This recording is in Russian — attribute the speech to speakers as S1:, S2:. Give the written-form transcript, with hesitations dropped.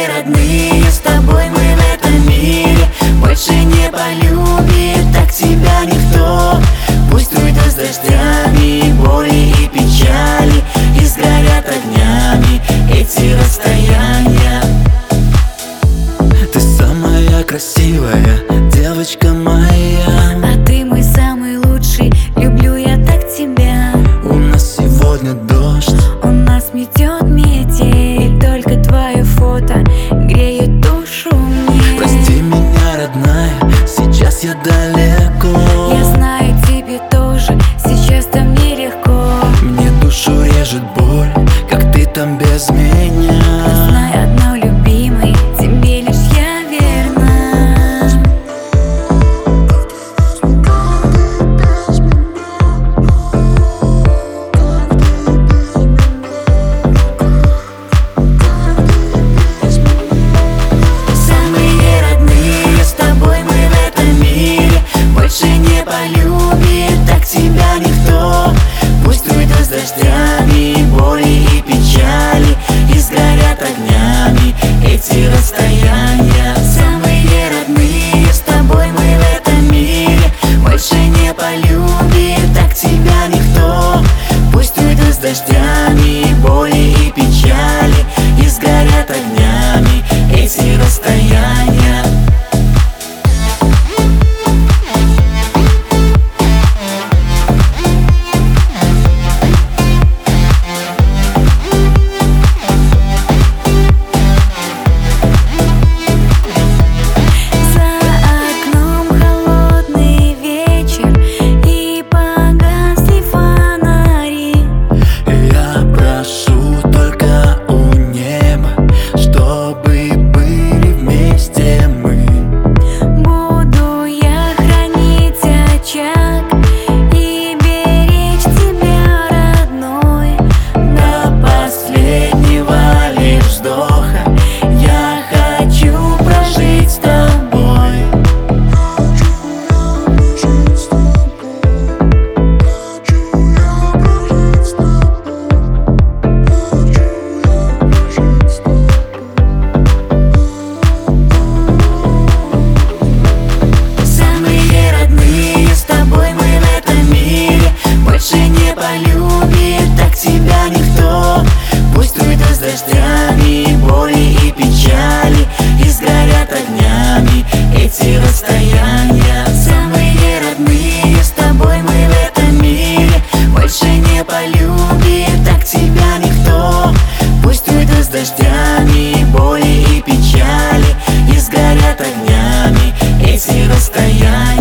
S1: родные, с тобой мы в этом мире. Больше не полюбит так тебя никто. Пусть уйдут с дождями боли и печали, и сгорят огнями эти расстояния.
S2: Ты самая красивая девочка моя,
S1: а ты мой самый лучший, люблю я так тебя.
S2: У нас сегодня дождь,
S1: у нас метет метель, и только твое фото греет душу мне.
S2: Прости меня, родная, сейчас я далеко.
S1: Я знаю, тебе тоже сейчас там нелегко.
S2: Мне душу режет боль, как ты там без меня.
S1: Знай одно, любимый, тебе лишь я верна. Самые родные, с тобой мы в этом мире. Больше не полюбит так тебя никто. Пусть уйдут с дождями боли и печали, и сгорят огнями эти расстояния. Самые родные, с тобой мы в этом мире. Больше не полюбит так тебя никто. Пусть уйдут с дождями боли и печали, и сгорят огнями эти расстояния. Полюбит так тебя никто. Пусть уйдут с дождями боли и печали, и сгорят огнями эти расстояния. Самые родные, с тобой мы в этом мире. Больше не полюбит так тебя никто. Пусть уйдут с дождями боли и печали, и сгорят огнями эти расстояния.